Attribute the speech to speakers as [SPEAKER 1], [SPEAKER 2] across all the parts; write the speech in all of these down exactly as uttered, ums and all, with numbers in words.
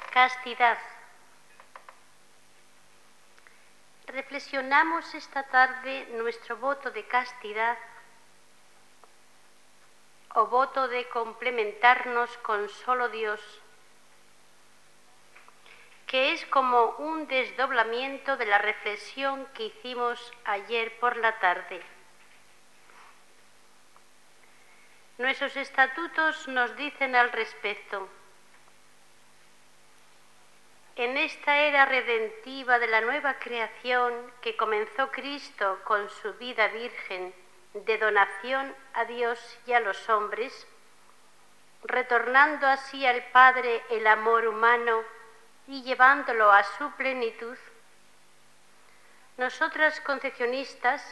[SPEAKER 1] Castidad. Reflexionamos esta tarde nuestro voto de castidad o voto de complementarnos con solo Dios, que es como un desdoblamiento de la reflexión que hicimos ayer por la tarde. Nuestros estatutos nos dicen al respecto: en esta era redentiva de la nueva creación que comenzó Cristo con su vida virgen de donación a Dios y a los hombres, retornando así al Padre el amor humano y llevándolo a su plenitud, nosotras concepcionistas,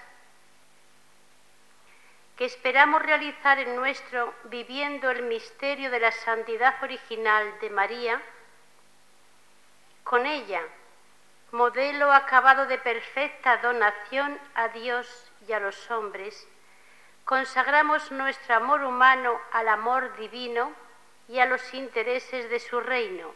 [SPEAKER 1] que esperamos realizar en nuestro viviendo el misterio de la santidad original de María, con ella, modelo acabado de perfecta donación a Dios y a los hombres, consagramos nuestro amor humano al amor divino y a los intereses de su reino.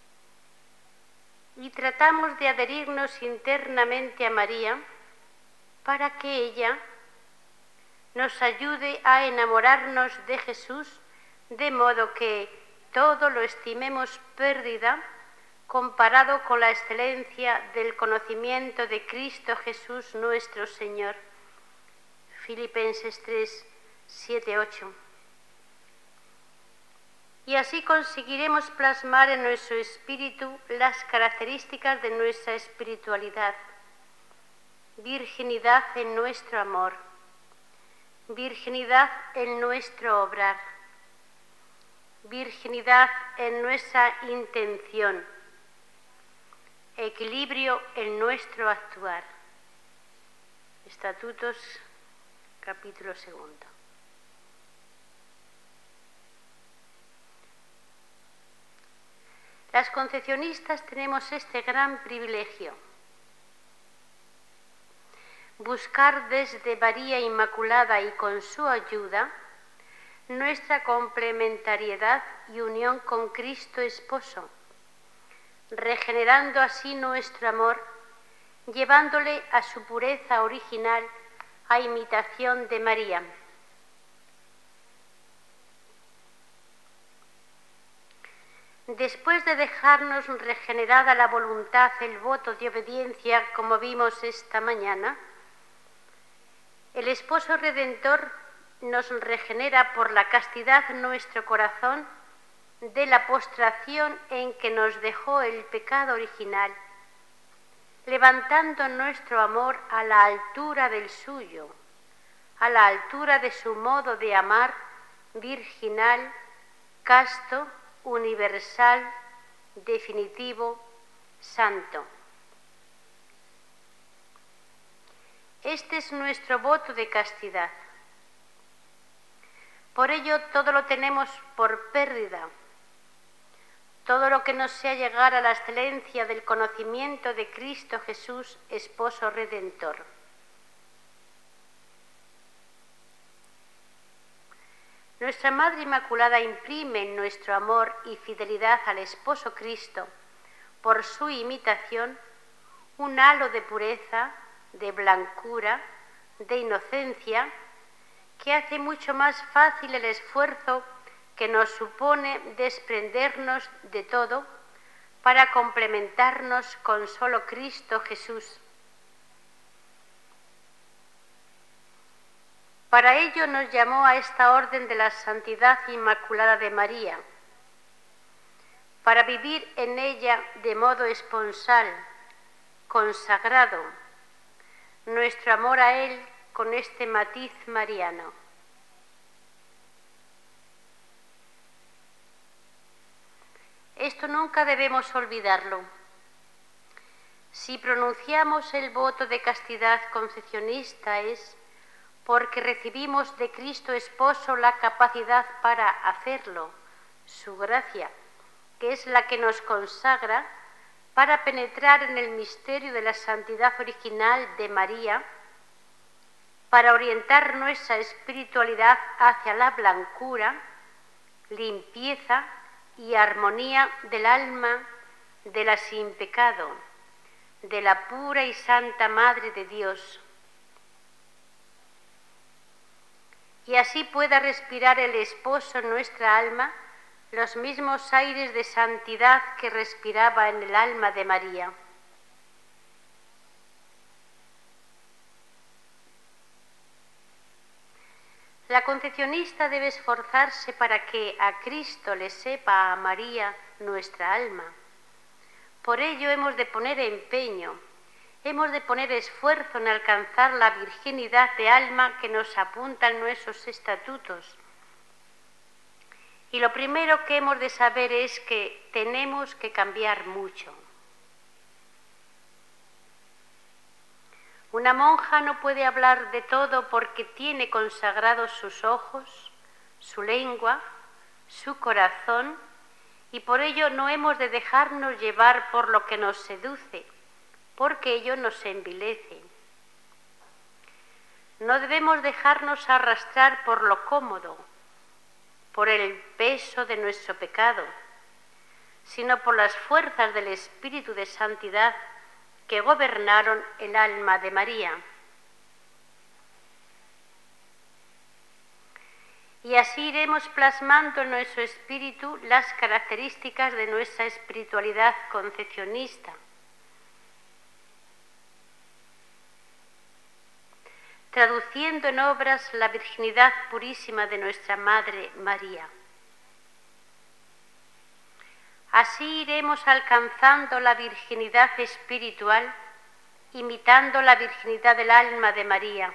[SPEAKER 1] Y tratamos de adherirnos internamente a María para que ella nos ayude a enamorarnos de Jesús, de modo que todo lo estimemos pérdida comparado con la excelencia del conocimiento de Cristo Jesús nuestro Señor. Filipenses tres, siete, ocho. Y así conseguiremos plasmar en nuestro espíritu las características de nuestra espiritualidad: virginidad en nuestro amor, virginidad en nuestro obrar, virginidad en nuestra intención, equilibrio en nuestro actuar. Estatutos, capítulo segundo. Las concepcionistas tenemos este gran privilegio: buscar desde María Inmaculada y con su ayuda nuestra complementariedad y unión con Cristo Esposo, regenerando así nuestro amor, llevándole a su pureza original a imitación de María. Después de dejarnos regenerada la voluntad, el voto de obediencia, como vimos esta mañana, el Esposo Redentor nos regenera por la castidad nuestro corazón de la postración en que nos dejó el pecado original, levantando nuestro amor a la altura del suyo, a la altura de su modo de amar virginal, casto, universal, definitivo, santo. Este es nuestro voto de castidad. Por ello todo lo tenemos por pérdida. Todo lo que no sea llegar a la excelencia del conocimiento de Cristo Jesús, Esposo Redentor. Nuestra Madre Inmaculada imprime en nuestro amor y fidelidad al Esposo Cristo, por su imitación, un halo de pureza, de blancura, de inocencia, que hace mucho más fácil el esfuerzo que nos supone desprendernos de todo para complementarnos con solo Cristo Jesús. Para ello nos llamó a esta orden de la Santidad Inmaculada de María, para vivir en ella de modo esponsal, consagrado, nuestro amor a Él con este matiz mariano. Esto nunca debemos olvidarlo. Si pronunciamos el voto de castidad concepcionista es porque recibimos de Cristo Esposo la capacidad para hacerlo, su gracia, que es la que nos consagra para penetrar en el misterio de la santidad original de María, para orientar nuestra espiritualidad hacia la blancura, limpieza y armonía del alma de la sin pecado, de la pura y santa Madre de Dios, y así pueda respirar el esposo en nuestra alma los mismos aires de santidad que respiraba en el alma de María. La concepcionista debe esforzarse para que a Cristo le sepa a María nuestra alma. Por ello hemos de poner empeño, hemos de poner esfuerzo en alcanzar la virginidad de alma que nos apuntan nuestros estatutos. Y lo primero que hemos de saber es que tenemos que cambiar mucho. Una monja no puede hablar de todo porque tiene consagrados sus ojos, su lengua, su corazón, y por ello no hemos de dejarnos llevar por lo que nos seduce, porque ello nos envilece. No debemos dejarnos arrastrar por lo cómodo, por el peso de nuestro pecado, sino por las fuerzas del Espíritu de Santidad que gobernaron el alma de María. Y así iremos plasmando en nuestro espíritu las características de nuestra espiritualidad concepcionista, traduciendo en obras la virginidad purísima de nuestra Madre María. Así iremos alcanzando la virginidad espiritual, imitando la virginidad del alma de María.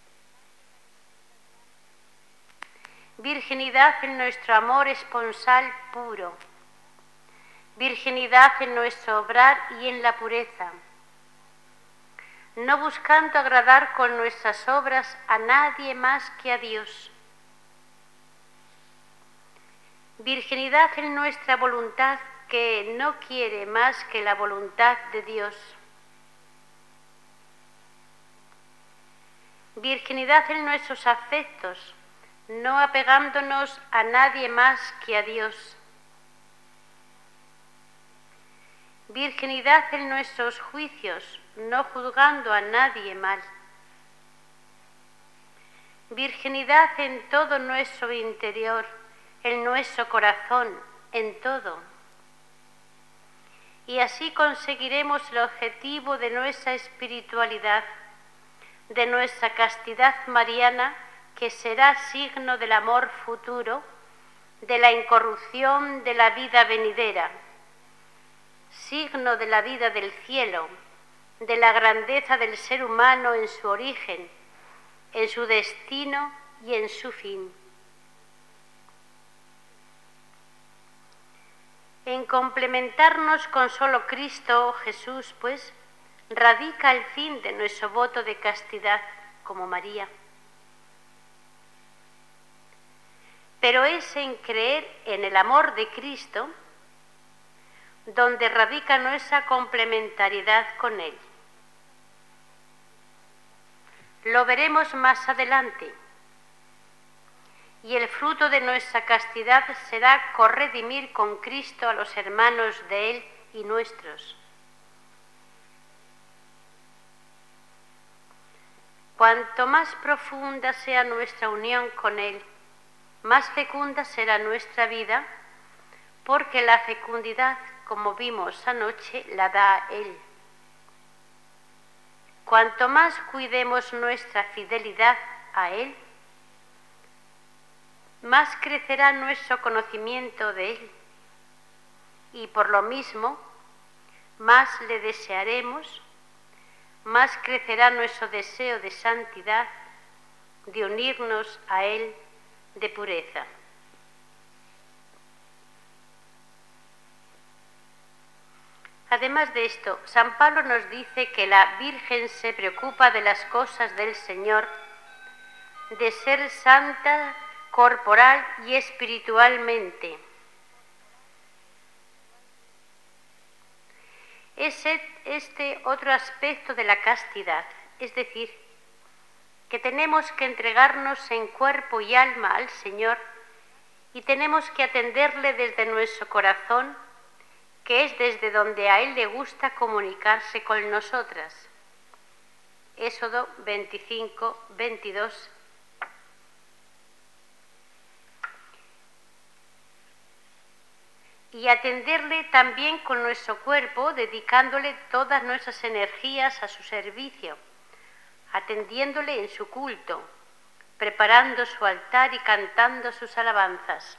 [SPEAKER 1] Virginidad en nuestro amor esponsal puro, virginidad en nuestro obrar y en la pureza, no buscando agradar con nuestras obras a nadie más que a Dios. Virginidad en nuestra voluntad que no quiere más que la voluntad de Dios. Virginidad en nuestros afectos, no apegándonos a nadie más que a Dios. Virginidad en nuestros juicios, no juzgando a nadie mal. Virginidad en todo nuestro interior, en nuestro corazón, en todo. Y así conseguiremos el objetivo de nuestra espiritualidad, de nuestra castidad mariana, que será signo del amor futuro, de la incorrupción de la vida venidera, signo de la vida del cielo, de la grandeza del ser humano en su origen, en su destino y en su fin. En complementarnos con solo Cristo o Jesús, pues, radica el fin de nuestro voto de castidad como María. Pero es en creer en el amor de Cristo donde radica nuestra complementariedad con Él. Lo veremos más adelante. Y el fruto de nuestra castidad será corredimir con Cristo a los hermanos de Él y nuestros. Cuanto más profunda sea nuestra unión con Él, más fecunda será nuestra vida, porque la fecundidad, como vimos anoche, la da Él. Cuanto más cuidemos nuestra fidelidad a Él, más crecerá nuestro conocimiento de Él, y por lo mismo, más le desearemos, más crecerá nuestro deseo de santidad, de unirnos a Él de pureza. Además de esto, San Pablo nos dice que la Virgen se preocupa de las cosas del Señor, de ser santa corporal y espiritualmente. Es este otro aspecto de la castidad, es decir, que tenemos que entregarnos en cuerpo y alma al Señor y tenemos que atenderle desde nuestro corazón que es desde donde a Él le gusta comunicarse con nosotras. Éxodo veinticinco, veintidós. Y atenderle también con nuestro cuerpo, dedicándole todas nuestras energías a su servicio, atendiéndole en su culto, preparando su altar y cantando sus alabanzas.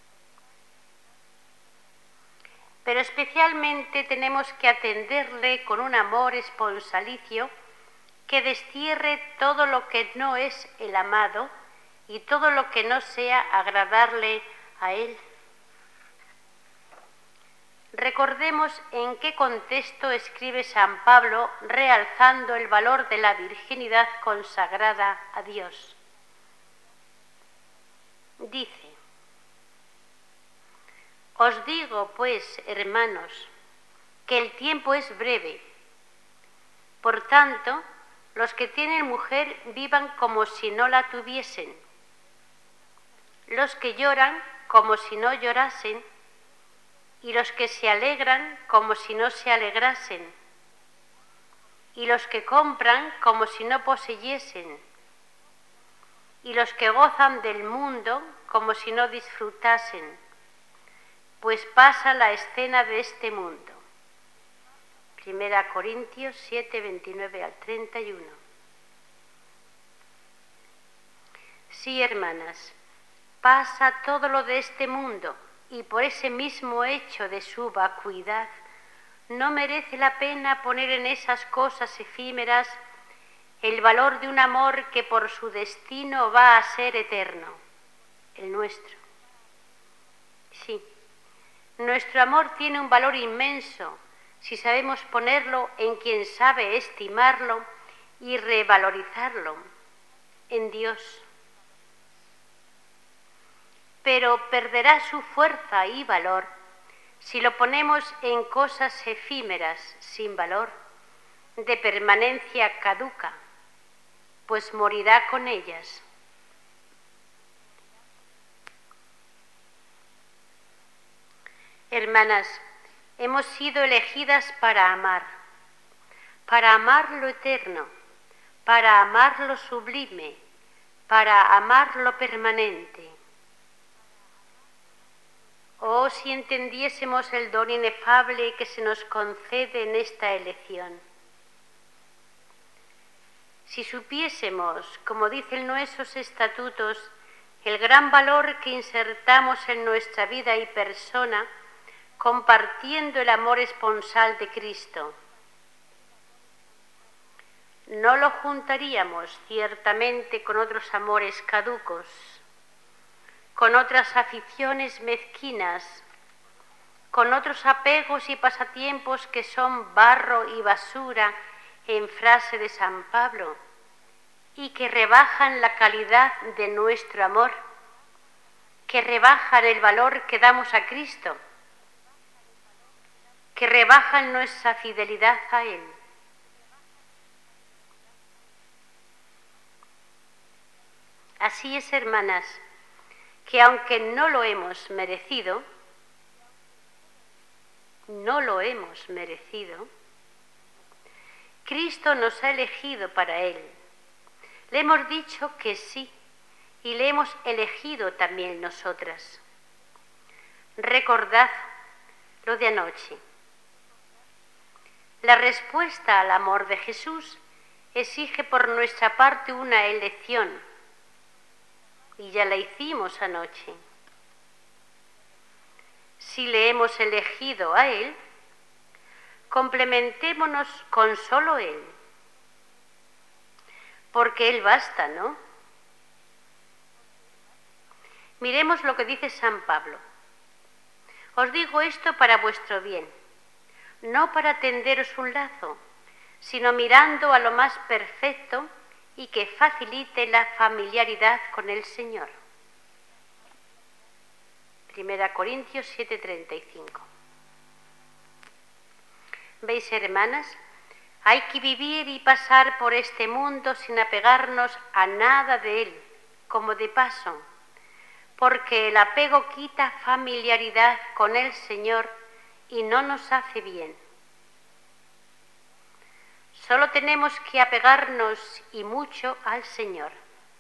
[SPEAKER 1] Pero especialmente tenemos que atenderle con un amor esponsalicio que destierre todo lo que no es el amado y todo lo que no sea agradarle a Él. Recordemos en qué contexto escribe San Pablo realzando el valor de la virginidad consagrada a Dios. Dice: Os digo, pues, hermanos, que el tiempo es breve. Por tanto, los que tienen mujer vivan como si no la tuviesen. Los que lloran como si no llorasen, y los que se alegran como si no se alegrasen, y los que compran como si no poseyesen, y los que gozan del mundo como si no disfrutasen, pues pasa la escena de este mundo. Primera Corintios siete, veintinueve al treinta y uno. Sí, hermanas, pasa todo lo de este mundo, y por ese mismo hecho de su vacuidad, no merece la pena poner en esas cosas efímeras el valor de un amor que por su destino va a ser eterno, el nuestro. Sí, nuestro amor tiene un valor inmenso si sabemos ponerlo en quien sabe estimarlo y revalorizarlo, en Dios. Pero perderá su fuerza y valor si lo ponemos en cosas efímeras, sin valor, de permanencia caduca, pues morirá con ellas. Hermanas, hemos sido elegidas para amar, para amar lo eterno, para amar lo sublime, para amar lo permanente. Oh, si entendiésemos el don inefable que se nos concede en esta elección. Si supiésemos, como dicen nuestros estatutos, el gran valor que insertamos en nuestra vida y persona, compartiendo el amor esponsal de Cristo, no lo juntaríamos ciertamente con otros amores caducos, con otras aficiones mezquinas, con otros apegos y pasatiempos que son barro y basura, en frase de San Pablo, y que rebajan la calidad de nuestro amor, que rebajan el valor que damos a Cristo, que rebajan nuestra fidelidad a Él. Así es, hermanas, que aunque no lo hemos merecido, no lo hemos merecido, Cristo nos ha elegido para Él. Le hemos dicho que sí y le hemos elegido también nosotras. Recordad lo de anoche. La respuesta al amor de Jesús exige por nuestra parte una elección. Y ya la hicimos anoche. Si le hemos elegido a Él, complementémonos con solo Él, porque Él basta, ¿no? Miremos lo que dice San Pablo. Os digo esto para vuestro bien, no para tenderos un lazo, sino mirando a lo más perfecto y que facilite la familiaridad con el Señor. Primera Corintios siete, treinta y cinco. ¿Veis, hermanas? Hay que vivir y pasar por este mundo sin apegarnos a nada de él, como de paso, porque el apego quita familiaridad con el Señor y no nos hace bien. Solo tenemos que apegarnos y mucho al Señor.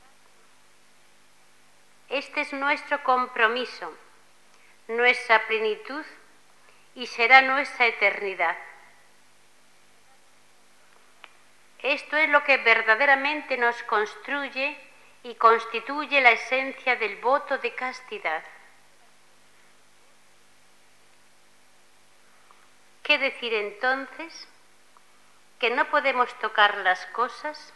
[SPEAKER 1] Este es nuestro compromiso, nuestra plenitud y será nuestra eternidad. Esto es lo que verdaderamente nos construye y constituye la esencia del voto de castidad. ¿Qué decir entonces? ¿Que no podemos tocar las cosas?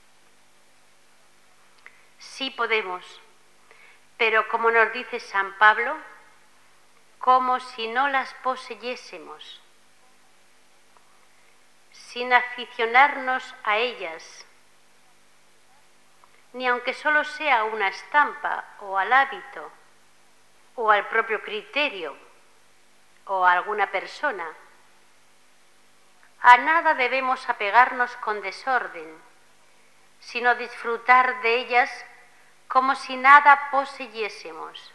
[SPEAKER 1] Sí podemos, pero como nos dice San Pablo, como si no las poseyésemos, sin aficionarnos a ellas, ni aunque solo sea una estampa o al hábito, o al propio criterio, o a alguna persona. A nada debemos apegarnos con desorden, sino disfrutar de ellas como si nada poseyésemos.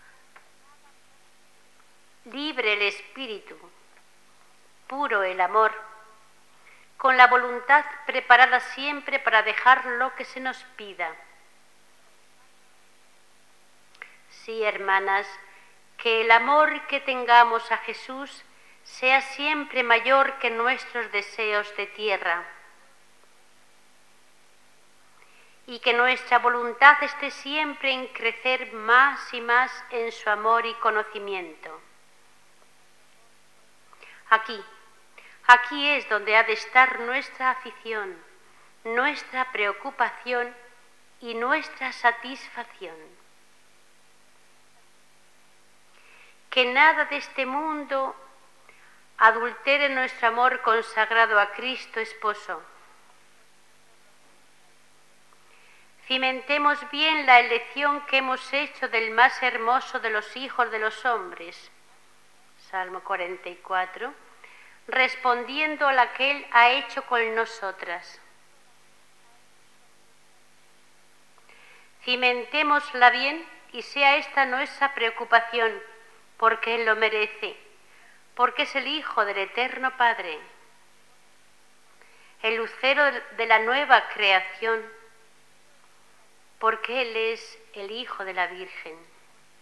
[SPEAKER 1] Libre el espíritu, puro el amor, con la voluntad preparada siempre para dejar lo que se nos pida. Sí, hermanas, que el amor que tengamos a Jesús sea siempre mayor que nuestros deseos de tierra y que nuestra voluntad esté siempre en crecer más y más en su amor y conocimiento. Aquí, aquí es donde ha de estar nuestra afición, nuestra preocupación y nuestra satisfacción. Que nada de este mundo adultere nuestro amor consagrado a Cristo Esposo. Cimentemos bien la elección que hemos hecho del más hermoso de los hijos de los hombres, Salmo cuarenta y cuatro, respondiendo a la que Él ha hecho con nosotras. Cimentémosla bien y sea esta nuestra preocupación, porque Él lo merece, porque es el Hijo del Eterno Padre, el lucero de la nueva creación, porque Él es el Hijo de la Virgen.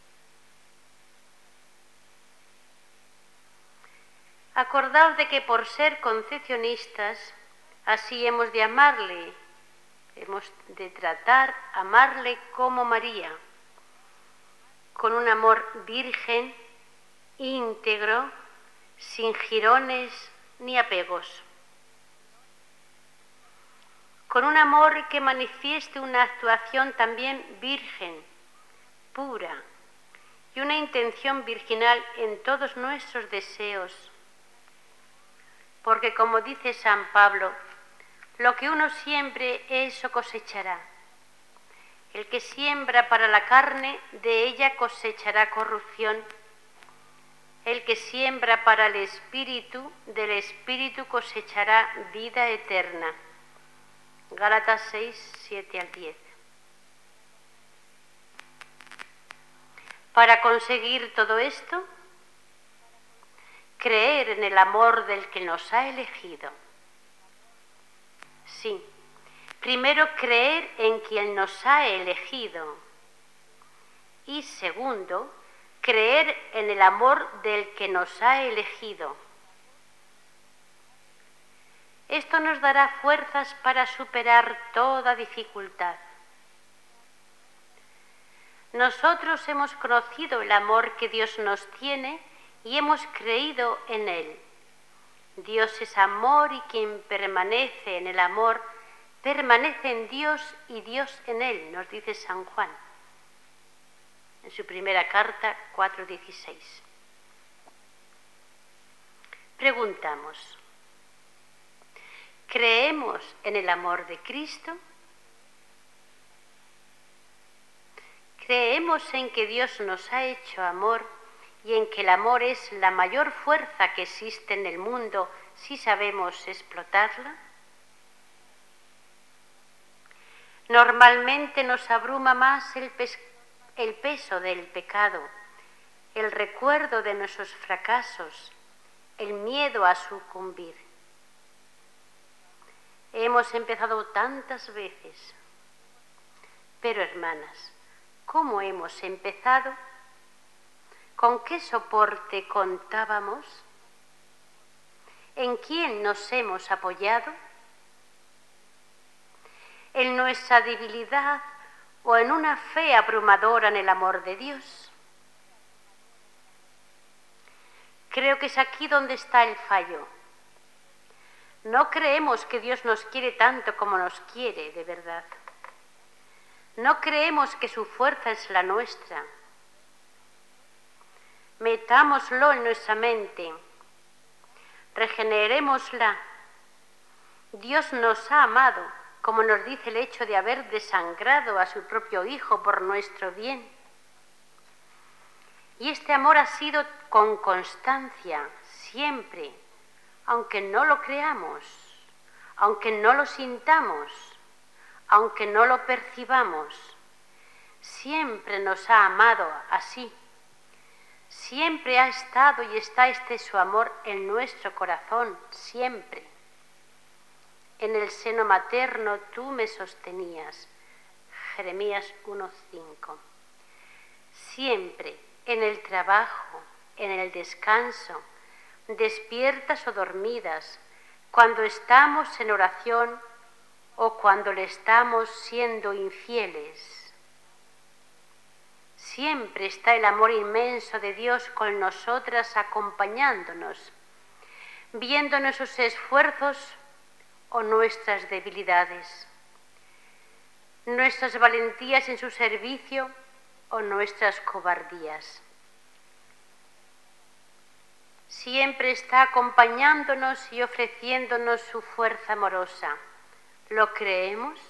[SPEAKER 1] Acordaos de que por ser concepcionistas, así hemos de amarle, hemos de tratar, amarle como María, con un amor virgen, íntegro, sin jirones ni apegos. Con un amor que manifieste una actuación también virgen, pura, y una intención virginal en todos nuestros deseos. Porque como dice San Pablo, lo que uno siembre, eso cosechará. El que siembra para la carne, de ella cosechará corrupción. El que siembra para el Espíritu, del Espíritu cosechará vida eterna. Gálatas seis, siete al diez. Para conseguir todo esto, creer en el amor del que nos ha elegido. Sí, primero creer en quien nos ha elegido. Y segundo, creer en el amor del que nos ha elegido. Esto nos dará fuerzas para superar toda dificultad. Nosotros hemos conocido el amor que Dios nos tiene y hemos creído en Él. Dios es amor y quien permanece en el amor, permanece en Dios y Dios en Él, nos dice San Juan en su primera carta cuatro dieciséis. Preguntamos, ¿creemos en el amor de Cristo? ¿Creemos en que Dios nos ha hecho amor y en que el amor es la mayor fuerza que existe en el mundo si sabemos explotarla? Normalmente nos abruma más el, el peso del pecado, el recuerdo de nuestros fracasos el miedo a sucumbir. Hemos empezado tantas veces, pero hermanas, ¿cómo hemos empezado? ¿Con qué soporte contábamos? ¿En quién nos hemos apoyado? ¿En nuestra debilidad o en una fe abrumadora en el amor de Dios? Creo que es aquí donde está el fallo. No creemos que Dios nos quiere tanto como nos quiere de verdad. No creemos que su fuerza es la nuestra. Metámoslo en nuestra mente. Regenerémosla. Dios nos ha amado, como nos dice el hecho de haber desangrado a su propio Hijo por nuestro bien. Y este amor ha sido con constancia, siempre, aunque no lo creamos, aunque no lo sintamos, aunque no lo percibamos, siempre nos ha amado así. Siempre ha estado y está este su amor en nuestro corazón, siempre. En el seno materno tú me sostenías. Jeremías uno cinco. Siempre, en el trabajo, en el descanso, despiertas o dormidas, cuando estamos en oración o cuando le estamos siendo infieles. Siempre está el amor inmenso de Dios con nosotras, acompañándonos, viendo nuestros esfuerzos o nuestras debilidades, nuestras valentías en su servicio o nuestras cobardías. Siempre está acompañándonos y ofreciéndonos su fuerza amorosa. ¿Lo creemos?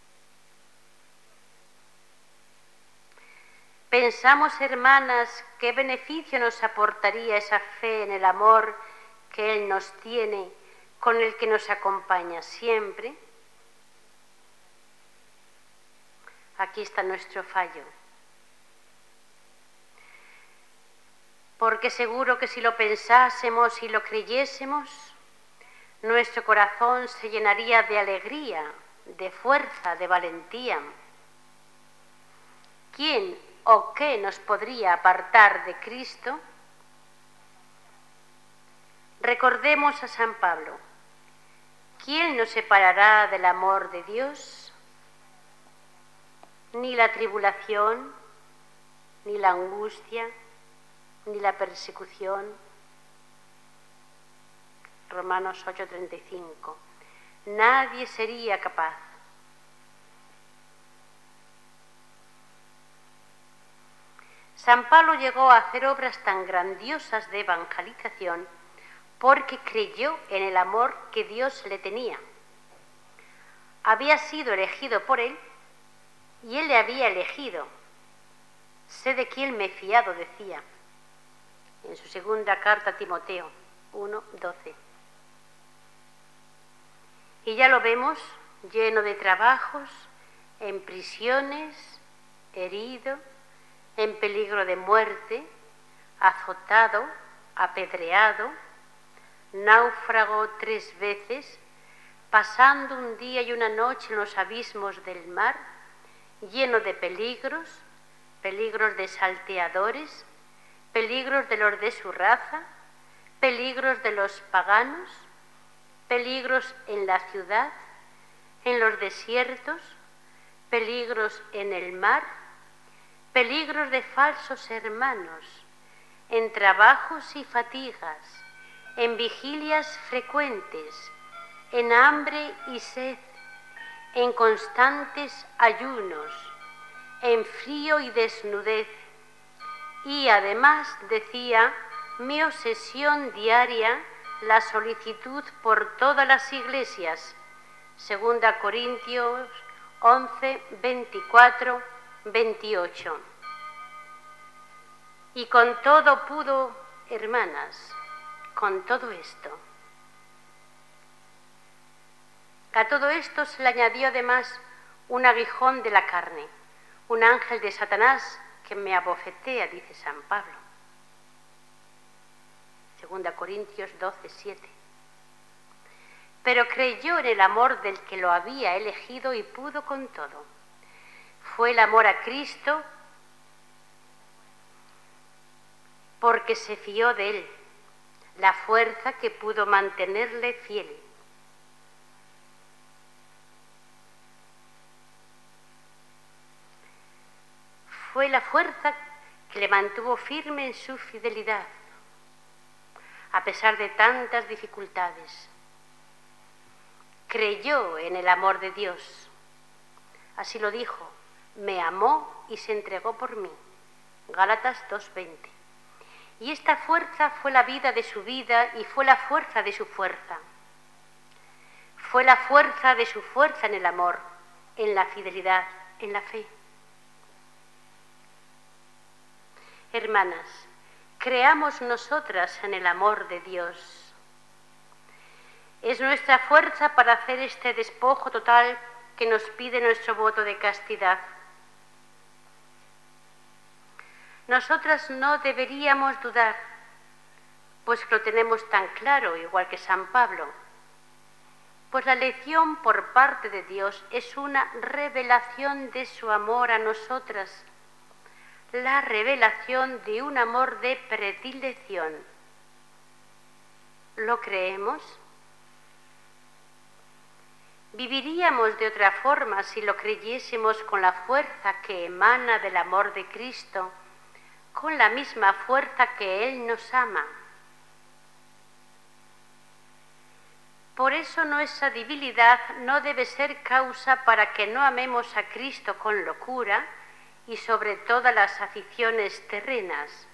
[SPEAKER 1] Pensamos, hermanas, qué beneficio nos aportaría esa fe en el amor que Él nos tiene, con el que nos acompaña siempre. Aquí está nuestro fallo. Porque seguro que si lo pensásemos y lo creyésemos, nuestro corazón se llenaría de alegría, de fuerza, de valentía. ¿Quién o qué nos podría apartar de Cristo? Recordemos a San Pablo. ¿Quién nos separará del amor de Dios? Ni la tribulación, ni la angustia, ni la persecución. Romanos ocho treinta y cinco. Nadie sería capaz. San Pablo llegó a hacer obras tan grandiosas de evangelización porque creyó en el amor que Dios le tenía. Había sido elegido por él y él le había elegido. Sé de quién me he fiado, decía en su segunda carta a Timoteo uno doce. Y ya lo vemos, lleno de trabajos, en prisiones, herido, en peligro de muerte, azotado, apedreado, náufrago tres veces, pasando un día y una noche en los abismos del mar, lleno de peligros, peligros de salteadores, peligros de los de su raza, peligros de los paganos, peligros en la ciudad, en los desiertos, peligros en el mar, peligros de falsos hermanos, en trabajos y fatigas, en vigilias frecuentes, en hambre y sed, en constantes ayunos, en frío y desnudez. Y además, decía, mi obsesión diaria, la solicitud por todas las iglesias. Segunda Corintios once, veinticuatro, veintiocho. Y con todo pudo, hermanas, con todo esto. A todo esto se le añadió además un aguijón de la carne, un ángel de Satanás que me abofetea, dice San Pablo. segunda Corintios doce, siete. Pero creyó en el amor del que lo había elegido y pudo con todo. Fue el amor a Cristo porque se fió de él, la fuerza que pudo mantenerle fiel. Fue la fuerza que le mantuvo firme en su fidelidad, a pesar de tantas dificultades. Creyó en el amor de Dios. Así lo dijo, me amó y se entregó por mí. Gálatas dos, veinte. Y esta fuerza fue la vida de su vida y fue la fuerza de su fuerza. Fue la fuerza de su fuerza en el amor, en la fidelidad, en la fe. Hermanas, creamos nosotras en el amor de Dios. Es nuestra fuerza para hacer este despojo total que nos pide nuestro voto de castidad. Nosotras no deberíamos dudar, pues lo tenemos tan claro, igual que San Pablo. Pues la elección por parte de Dios es una revelación de su amor a nosotras, la revelación de un amor de predilección. ¿Lo creemos? Viviríamos de otra forma si lo creyésemos con la fuerza que emana del amor de Cristo, con la misma fuerza que Él nos ama. Por eso nuestra debilidad no debe ser causa para que no amemos a Cristo con locura y sobre todas las aficiones terrenas.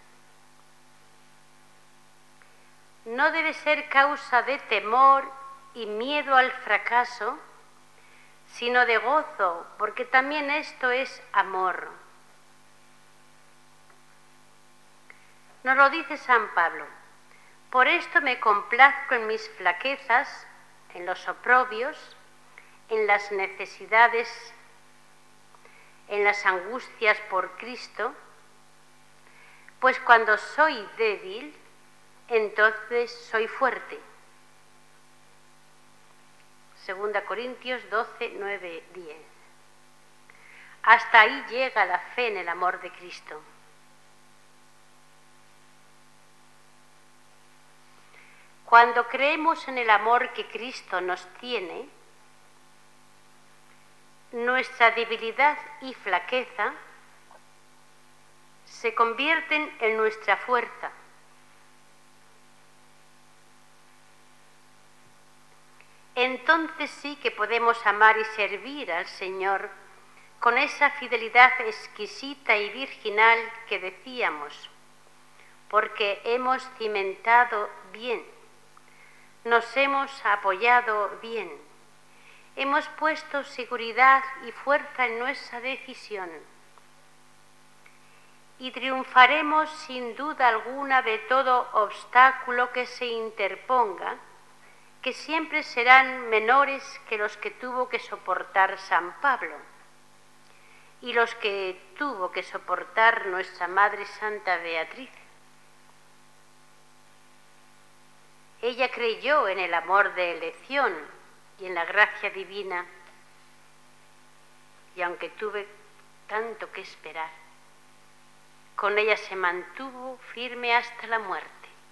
[SPEAKER 1] No debe ser causa de temor y miedo al fracaso, sino de gozo, porque también esto es amor. Nos lo dice San Pablo: por esto me complazco en mis flaquezas, en los oprobios, en las necesidades, en las angustias por Cristo, pues cuando soy débil, entonces soy fuerte. Segunda Corintios doce, nueve, diez. Hasta ahí llega la fe en el amor de Cristo. Cuando creemos en el amor que Cristo nos tiene, nuestra debilidad y flaqueza se convierten en nuestra fuerza. Entonces sí que podemos amar y servir al Señor con esa fidelidad exquisita y virginal que decíamos, porque hemos cimentado bien, nos hemos apoyado bien, hemos puesto seguridad y fuerza en nuestra decisión y triunfaremos sin duda alguna de todo obstáculo que se interponga, que siempre serán menores que los que tuvo que soportar San Pablo y los que tuvo que soportar nuestra Madre Santa Beatriz. Ella creyó en el amor de elección y en la gracia divina, y aunque tuve tanto que esperar, con ella se mantuvo firme hasta la muerte.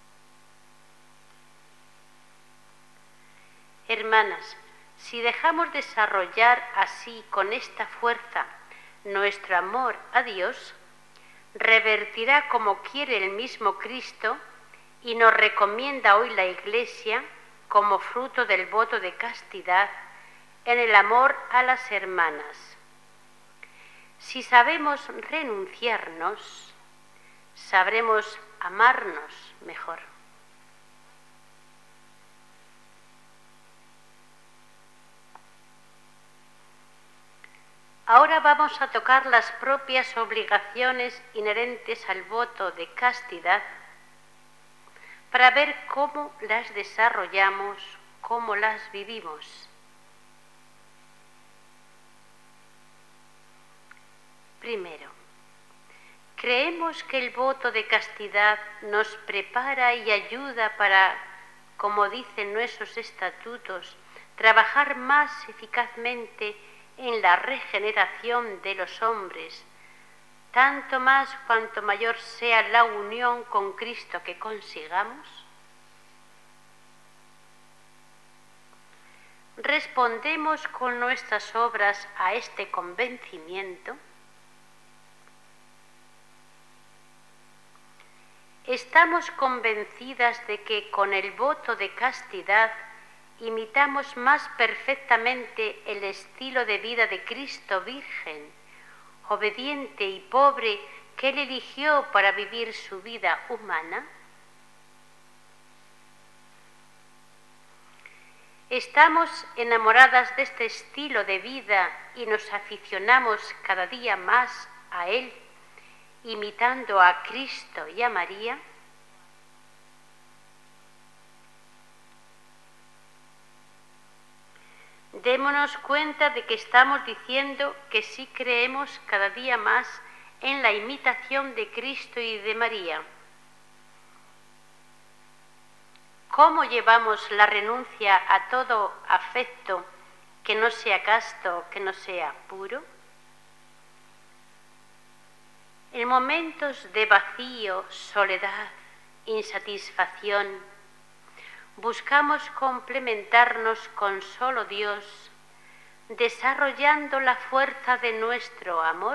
[SPEAKER 1] Hermanas, si dejamos desarrollar así con esta fuerza nuestro amor a Dios, revertirá como quiere el mismo Cristo y nos recomienda hoy la Iglesia como fruto del voto de castidad en el amor a las hermanas. Si sabemos renunciarnos, sabremos amarnos mejor. Ahora vamos a tocar las propias obligaciones inherentes al voto de castidad para ver cómo las desarrollamos, cómo las vivimos. Primero, Creemos que el voto de castidad nos prepara y ayuda para, como dicen nuestros estatutos, trabajar más eficazmente en la regeneración de los hombres, tanto más cuanto mayor sea la unión con Cristo que consigamos. ¿Respondemos con nuestras obras a este convencimiento? Estamos convencidas de que con el voto de castidad imitamos más perfectamente el estilo de vida de Cristo Virgen, obediente y pobre, que Él eligió para vivir su vida humana. Estamos enamoradas de este estilo de vida y nos aficionamos cada día más a Él, imitando a Cristo y a María. Démonos cuenta de que estamos diciendo que sí creemos cada día más en la imitación de Cristo y de María. ¿Cómo llevamos la renuncia a todo afecto que no sea casto, que no sea puro? En momentos de vacío, soledad, insatisfacción, buscamos complementarnos con solo Dios, desarrollando la fuerza de nuestro amor.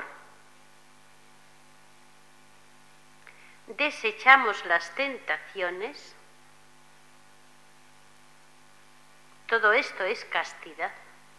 [SPEAKER 1] Desechamos las tentaciones. Todo esto es castidad.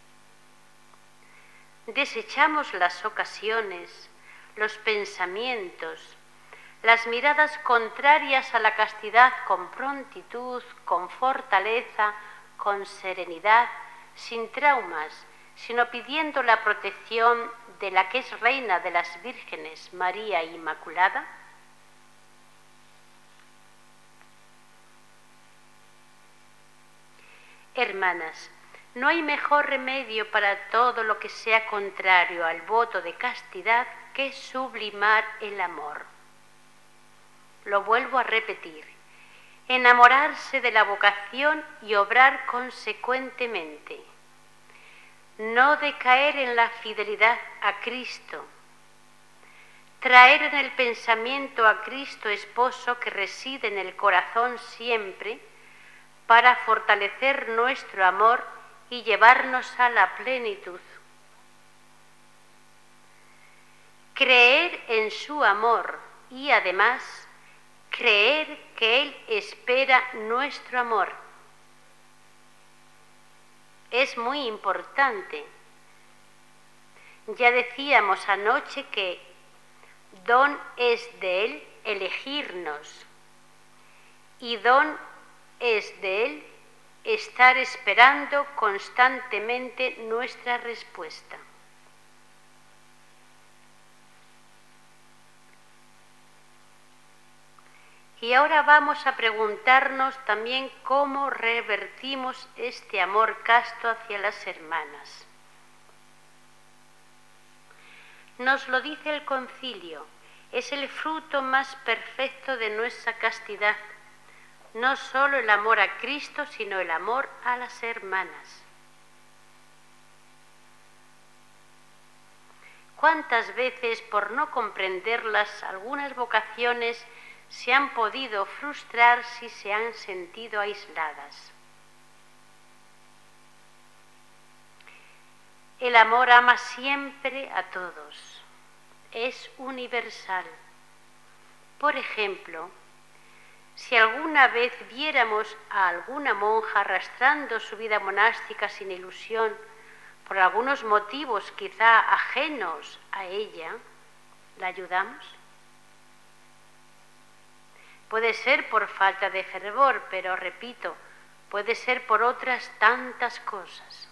[SPEAKER 1] Desechamos las ocasiones, los pensamientos, las miradas contrarias a la castidad con prontitud, con fortaleza, con serenidad, sin traumas, sino pidiendo la protección de la que es reina de las vírgenes, María Inmaculada. Hermanas, no hay mejor remedio para todo lo que sea contrario al voto de castidad que sublimar el amor. Lo vuelvo a repetir: enamorarse de la vocación y obrar consecuentemente. No decaer en la fidelidad a Cristo. Traer en el pensamiento a Cristo esposo que reside en el corazón siempre, para fortalecer nuestro amor y llevarnos a la plenitud. Creer en su amor y además creer que Él espera nuestro amor. Es muy importante. Ya decíamos anoche que don es de Él elegirnos y don es de Él estar esperando constantemente nuestra respuesta. Y ahora vamos a preguntarnos también cómo revertimos este amor casto hacia las hermanas. Nos lo dice el concilio, es el fruto más perfecto de nuestra castidad. No solo el amor a Cristo, sino el amor a las hermanas. ¿Cuántas veces, por no comprenderlas, algunas vocaciones se han podido frustrar si se han sentido aisladas? El amor ama siempre a todos. Es universal. Por ejemplo, si alguna vez viéramos a alguna monja arrastrando su vida monástica sin ilusión, por algunos motivos quizá ajenos a ella, ¿la ayudamos? Puede ser por falta de fervor, pero repito, puede ser por otras tantas cosas.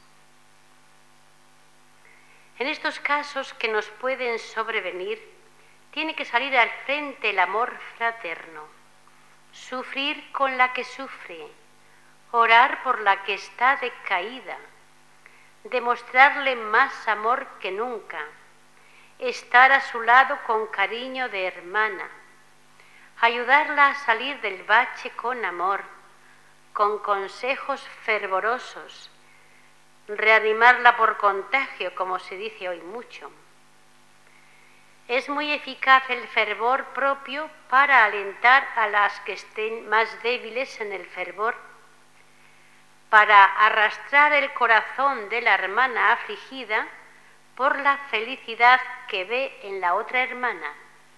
[SPEAKER 1] En estos casos que nos pueden sobrevenir, tiene que salir al frente el amor fraterno. Sufrir con la que sufre, orar por la que está decaída, demostrarle más amor que nunca, estar a su lado con cariño de hermana, ayudarla a salir del bache con amor, con consejos fervorosos, reanimarla por contagio, como se dice hoy mucho. Es muy eficaz el fervor propio para alentar a las que estén más débiles en el fervor, para arrastrar el corazón de la hermana afligida por la felicidad que ve en la otra hermana.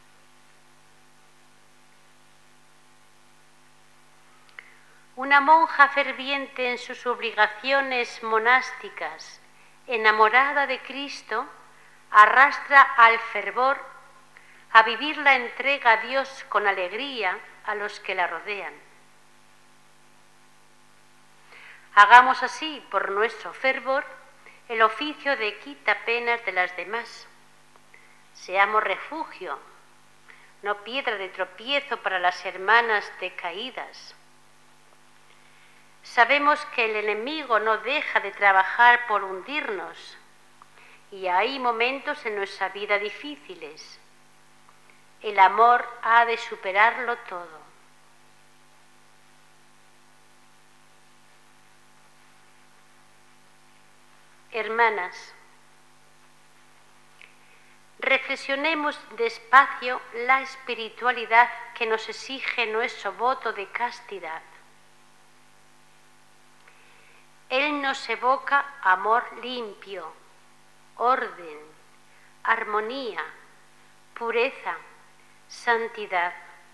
[SPEAKER 1] Una monja ferviente en sus obligaciones monásticas, enamorada de Cristo, arrastra al fervor a vivir la entrega a Dios con alegría a los que la rodean. Hagamos así, por nuestro fervor, el oficio de quitapenas de las demás. Seamos refugio, no piedra de tropiezo para las hermanas decaídas. Sabemos que el enemigo no deja de trabajar por hundirnos y hay momentos en nuestra vida difíciles. El amor ha de superarlo todo. Hermanas, reflexionemos despacio la espiritualidad que nos exige nuestro voto de castidad. Él nos evoca amor limpio, orden, armonía, pureza, santidad.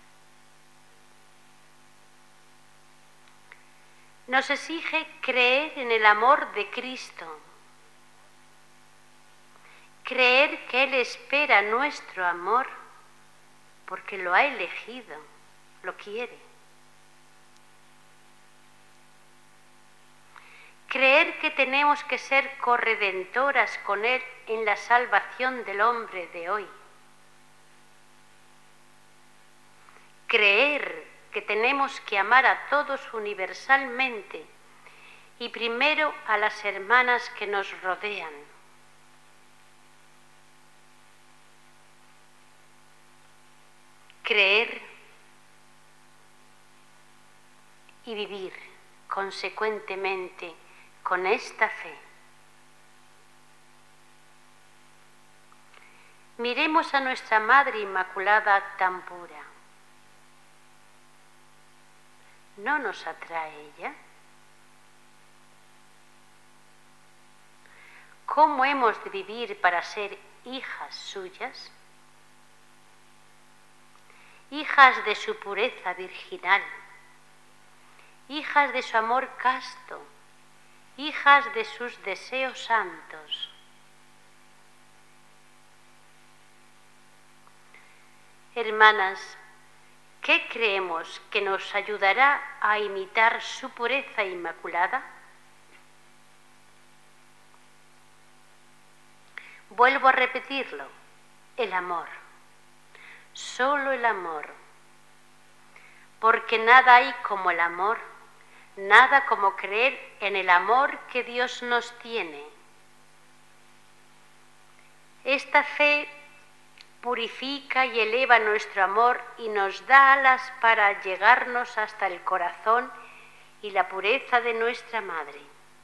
[SPEAKER 1] Nos exige creer en el amor de Cristo, creer que Él espera nuestro amor porque lo ha elegido, lo quiere. Creer que tenemos que ser corredentoras con Él en la salvación del hombre de hoy. Creer que tenemos que amar a todos universalmente y primero a las hermanas que nos rodean. Creer y vivir consecuentemente con esta fe. Miremos a nuestra Madre Inmaculada tan pura. ¿No nos atrae ella? ¿Cómo hemos de vivir para ser hijas suyas? Hijas de su pureza virginal, hijas de su amor casto, hijas de sus deseos santos. Hermanas, ¿qué creemos que nos ayudará a imitar su pureza inmaculada? Vuelvo a repetirlo, el amor, solo el amor, porque nada hay como el amor, nada como creer en el amor que Dios nos tiene. Esta fe purifica y eleva nuestro amor y nos da alas para llegarnos hasta el corazón y la pureza de nuestra Madre.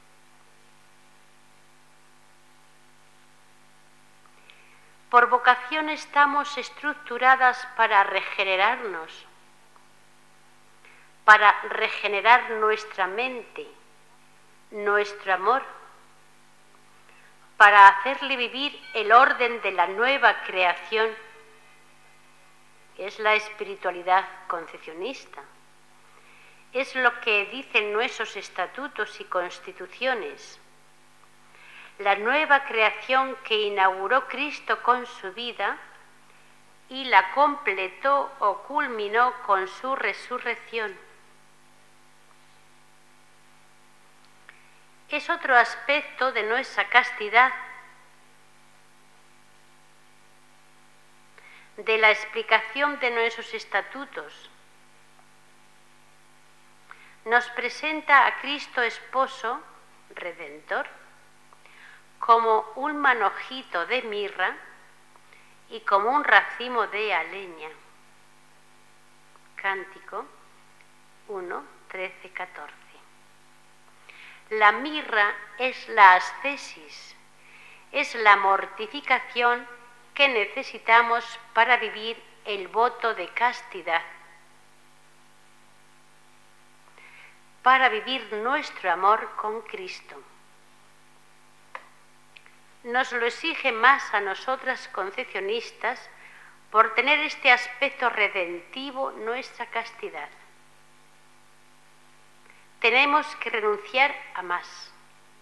[SPEAKER 1] Por vocación estamos estructuradas para regenerarnos, para regenerar nuestra mente, nuestro amor, para hacerle vivir el orden de la nueva creación, que es la espiritualidad concepcionista. Es lo que dicen nuestros estatutos y constituciones. La nueva creación que inauguró Cristo con su vida y la completó o culminó con su resurrección. Es otro aspecto de nuestra castidad, de la explicación de nuestros estatutos. Nos presenta a Cristo esposo, redentor, como un manojito de mirra y como un racimo de aleña. Cántico uno, trece, catorce. La mirra es la ascesis, es la mortificación que necesitamos para vivir el voto de castidad, para vivir nuestro amor con Cristo. Nos lo exige más a nosotras concepcionistas por tener este aspecto redentivo nuestra castidad. Tenemos que renunciar a más.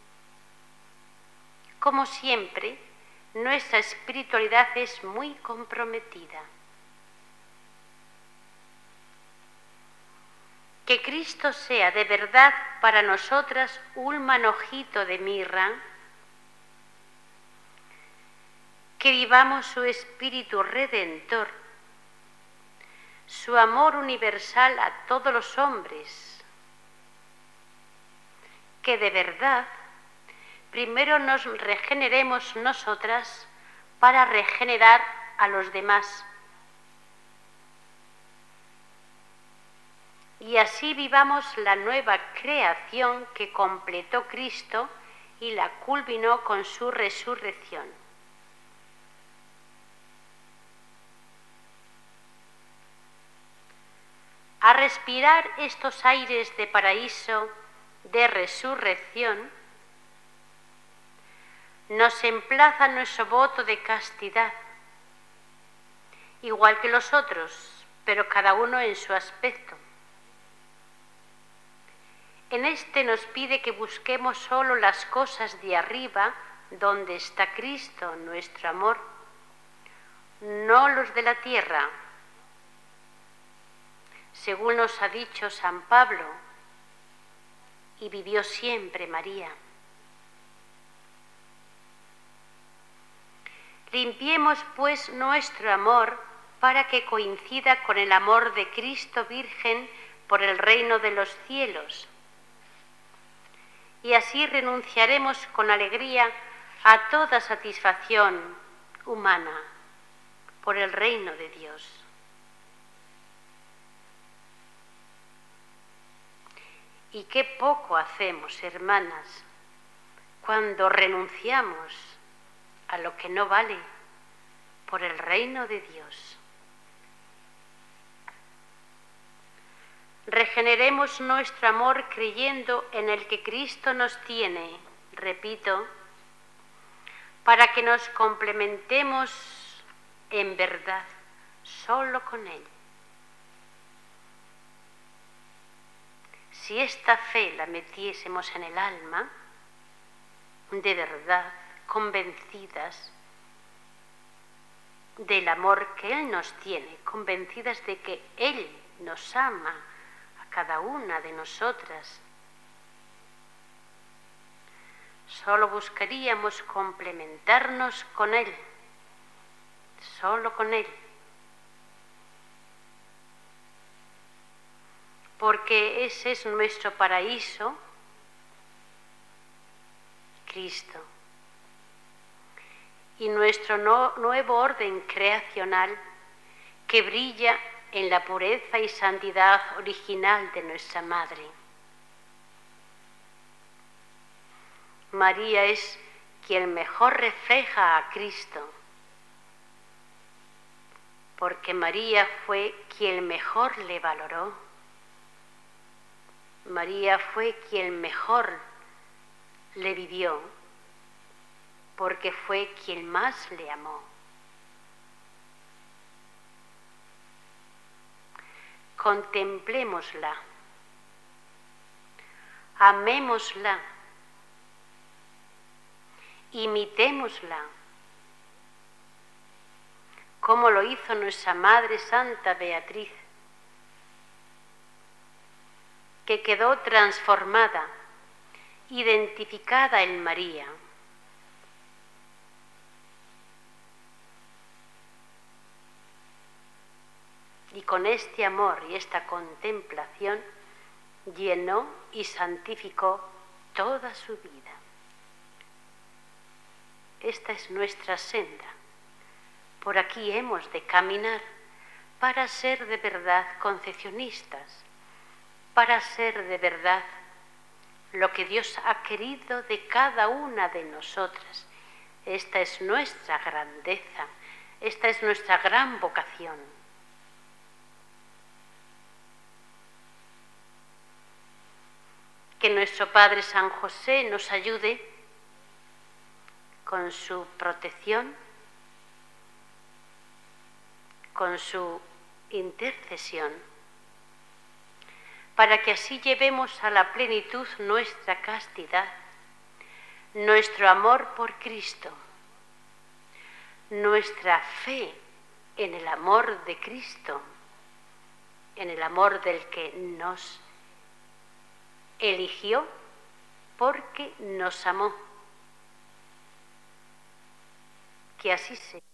[SPEAKER 1] Como siempre, nuestra espiritualidad es muy comprometida. Que Cristo sea de verdad para nosotras un manojito de mirra, que vivamos su espíritu redentor, su amor universal a todos los hombres, que de verdad primero nos regeneremos nosotras para regenerar a los demás. Y así vivamos la nueva creación que completó Cristo y la culminó con su resurrección. A respirar estos aires de paraíso, de resurrección, nos emplaza nuestro voto de castidad, igual que los otros, pero cada uno en su aspecto. En este nos pide que busquemos solo las cosas de arriba, donde está Cristo, nuestro amor, no los de la tierra. Según nos ha dicho San Pablo, y vivió siempre María. Limpiemos pues nuestro amor para que coincida con el amor de Cristo Virgen por el reino de los cielos. Y así renunciaremos con alegría a toda satisfacción humana por el reino de Dios. Y qué poco hacemos, hermanas, cuando renunciamos a lo que no vale por el reino de Dios. Regeneremos nuestro amor creyendo en el que Cristo nos tiene, repito, para que nos complementemos en verdad solo con Él. Si esta fe la metiésemos en el alma, de verdad, convencidas del amor que Él nos tiene, convencidas de que Él nos ama a cada una de nosotras, solo buscaríamos complementarnos con Él, solo con Él. Porque ese es nuestro paraíso, Cristo. Y nuestro no, nuevo orden creacional que brilla en la pureza y santidad original de nuestra Madre. María es quien mejor refleja a Cristo, porque María fue quien mejor le valoró. María fue quien mejor le vivió, porque fue quien más le amó. Contemplémosla, amémosla, imitémosla, como lo hizo nuestra Madre Santa Beatriz, que quedó transformada, identificada en María. Y con este amor y esta contemplación llenó y santificó toda su vida. Esta es nuestra senda, Por aquí hemos de caminar para ser de verdad concepcionistas, para ser de verdad lo que Dios ha querido de cada una de nosotras. Esta es nuestra grandeza, esta es nuestra gran vocación. Que nuestro Padre San José nos ayude con su protección, con su intercesión, para que así llevemos a la plenitud nuestra castidad, nuestro amor por Cristo, nuestra fe en el amor de Cristo, en el amor del que nos eligió porque nos amó. Que así sea.